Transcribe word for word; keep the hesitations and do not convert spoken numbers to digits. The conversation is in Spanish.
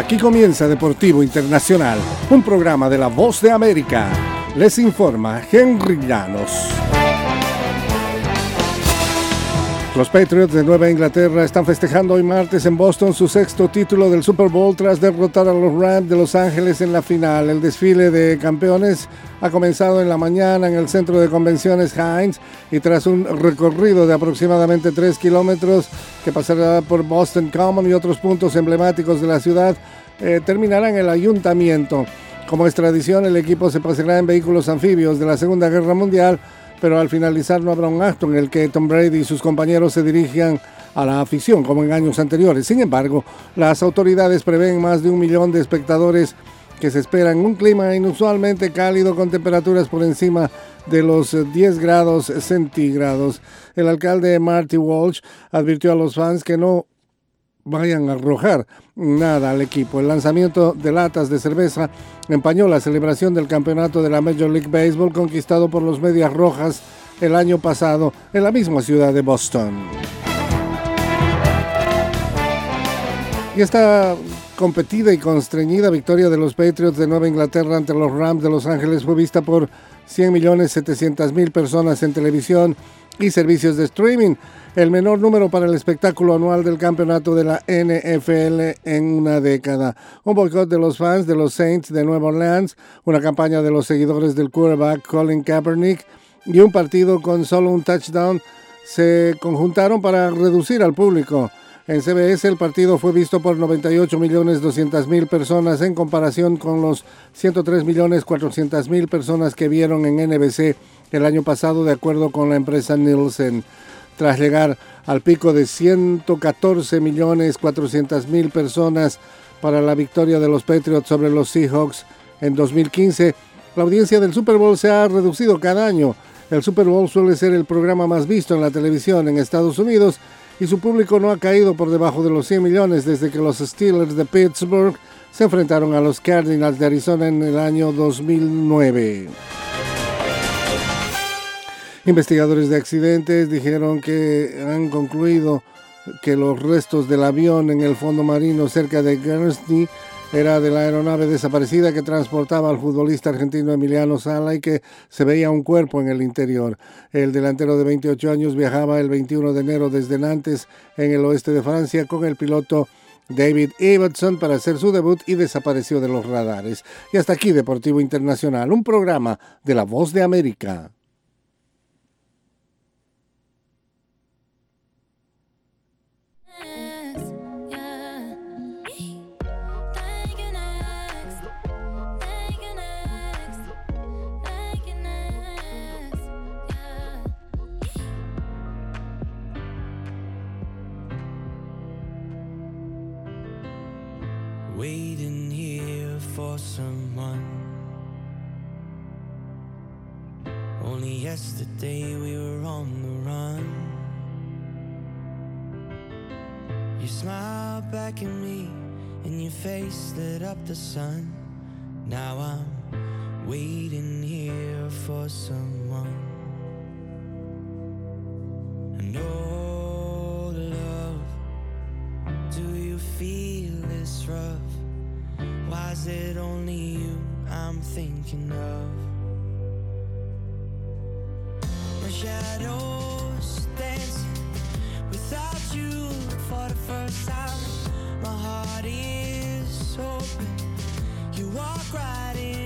Aquí comienza Deportivo Internacional, un programa de La Voz de América. Les informa Henry Llanos. Los Patriots de Nueva Inglaterra están festejando hoy martes en Boston su sexto título del Super Bowl tras derrotar a los Rams de Los Ángeles en la final. El desfile de campeones ha comenzado en la mañana en el centro de convenciones Heinz y tras un recorrido de aproximadamente tres kilómetros que pasará por Boston Common y otros puntos emblemáticos de la ciudad, eh, terminará en el ayuntamiento. Como es tradición, el equipo se paseará en vehículos anfibios de la Segunda Guerra Mundial, pero al finalizar no habrá un acto en el que Tom Brady y sus compañeros se dirijan a la afición como en años anteriores. Sin embargo, las autoridades prevén más de un millón de espectadores que se esperan un clima inusualmente cálido con temperaturas por encima de los diez grados centígrados. El alcalde Marty Walsh advirtió a los fans que no vayan a arrojar nada al equipo. El lanzamiento de latas de cerveza empañó la celebración del campeonato de la Major League Baseball conquistado por los Medias Rojas el año pasado en la misma ciudad de Boston. Y esta competida y constreñida victoria de los Patriots de Nueva Inglaterra ante los Rams de Los Ángeles fue vista por cien millones setecientas mil personas en televisión y servicios de streaming, el menor número para el espectáculo anual del campeonato de la N F L en una década. Un boicot de los fans de los Saints de Nueva Orleans, una campaña de los seguidores del quarterback Colin Kaepernick y un partido con solo un touchdown se conjuntaron para reducir al público. En C B S el partido fue visto por noventa y ocho millones doscientas mil personas en comparación con los ciento tres millones cuatrocientas mil personas que vieron en N B C el año pasado, de acuerdo con la empresa Nielsen. Tras llegar al pico de ciento catorce millones cuatrocientas mil personas para la victoria de los Patriots sobre los Seahawks en dos mil quince, la audiencia del Super Bowl se ha reducido cada año. El Super Bowl suele ser el programa más visto en la televisión en Estados Unidos y su público no ha caído por debajo de los cien millones desde que los Steelers de Pittsburgh se enfrentaron a los Cardinals de Arizona en el año dos mil nueve. Investigadores de accidentes dijeron que han concluido que los restos del avión en el fondo marino cerca de Guernsey era de la aeronave desaparecida que transportaba al futbolista argentino Emiliano Sala y que se veía un cuerpo en el interior. El delantero de veintiocho años viajaba el veintiuno de enero desde Nantes, en el oeste de Francia, con el piloto David Ibbotson para hacer su debut y desapareció de los radares. Y hasta aquí Deportivo Internacional, un programa de La Voz de América. Waiting here for someone. Only yesterday we were on the run. You smiled back at me and your face lit up the sun. Now I'm waiting here for someone. And oh love, do you feel this rough? Why is it only you I'm thinking of? My shadows dancing without you for the first time. My heart is open. You walk right in